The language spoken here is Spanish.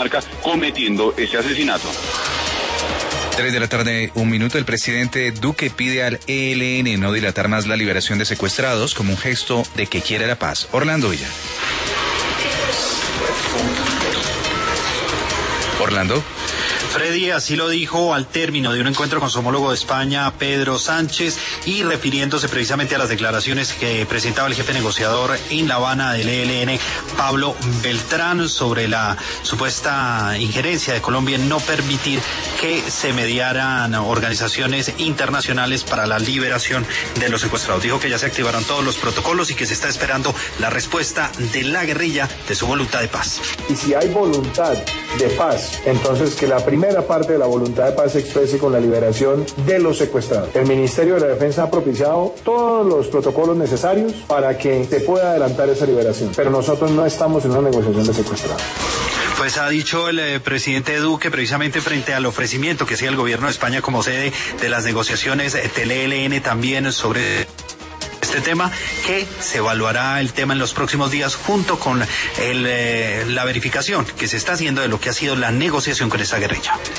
cometiendo ese asesinato. 3 de la tarde, 1 minuto. El presidente Duque pide al ELN no dilatar más la liberación de secuestrados como un gesto de que quiere la paz. Orlando Villa. Orlando. Freddy así lo dijo al término de un encuentro con su homólogo de España, Pedro Sánchez, y refiriéndose precisamente a las declaraciones que presentaba el jefe negociador en La Habana del ELN, Pablo Beltrán, sobre la supuesta injerencia de Colombia en no permitir que se mediaran organizaciones internacionales para la liberación de los secuestrados. Dijo que ya se activaron todos los protocolos y que se está esperando la respuesta de la guerrilla de su voluntad de paz. Y si hay voluntad de paz, entonces que la primera parte de la voluntad de paz se exprese con la liberación de los secuestrados. El Ministerio de la Defensa ha propiciado todos los protocolos necesarios para que se pueda adelantar esa liberación, pero nosotros no estamos en una negociación de secuestrados. Pues ha dicho el presidente Duque, precisamente frente al ofrecimiento que hacía el gobierno de España como sede de las negociaciones del ELN también sobre este tema, que se evaluará el tema en los próximos días junto con la verificación que se está haciendo de lo que ha sido la negociación con esta guerrilla.